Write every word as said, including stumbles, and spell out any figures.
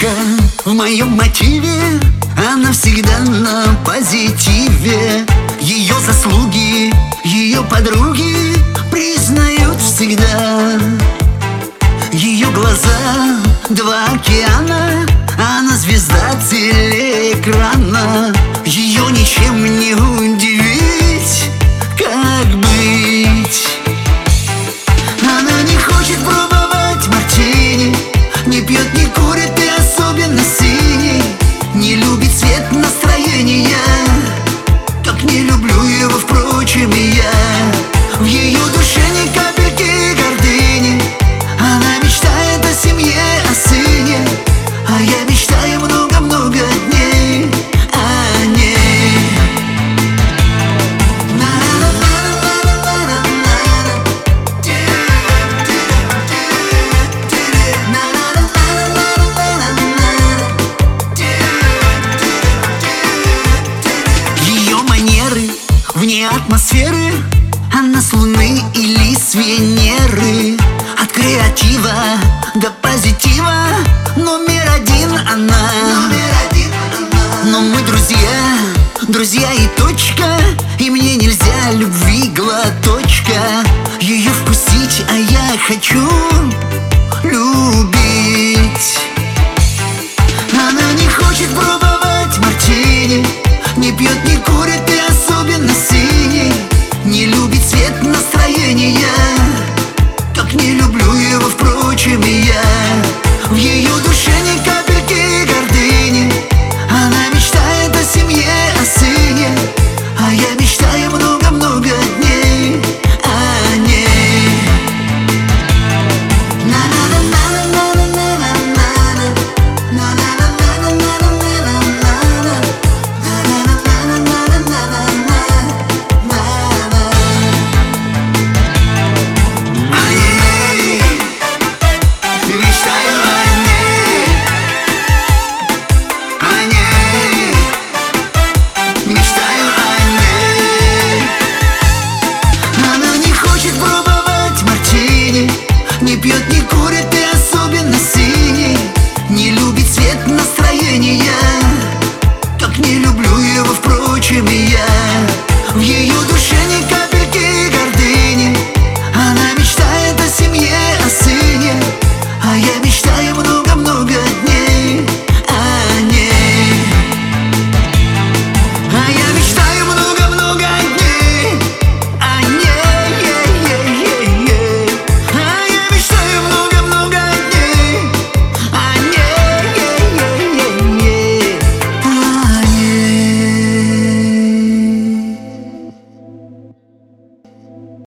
точка в моем мотиве, она всегда на позитиве. Ее заслуги, ее подруги признают всегда. Ее глаза — два океана, она звезда телеэкрана. Ее ничем не удивить, как быть. Она не хочет пробовать мартини, не пьет, не курит и особенно синий. Не любит цвет настроения, как не люблю его, впрочем, и я. В ее душе ни капельки гордыни, она мечтает о семье, о сыне, а я мечтаю много-много дней о ней. Ее манеры вне атмосферы, она с Луны или с Венеры. От креатива до позитива номер один она. Но мы друзья, друзья и точка, и мне нельзя любви глоточка. Ее вкусить, а я хочу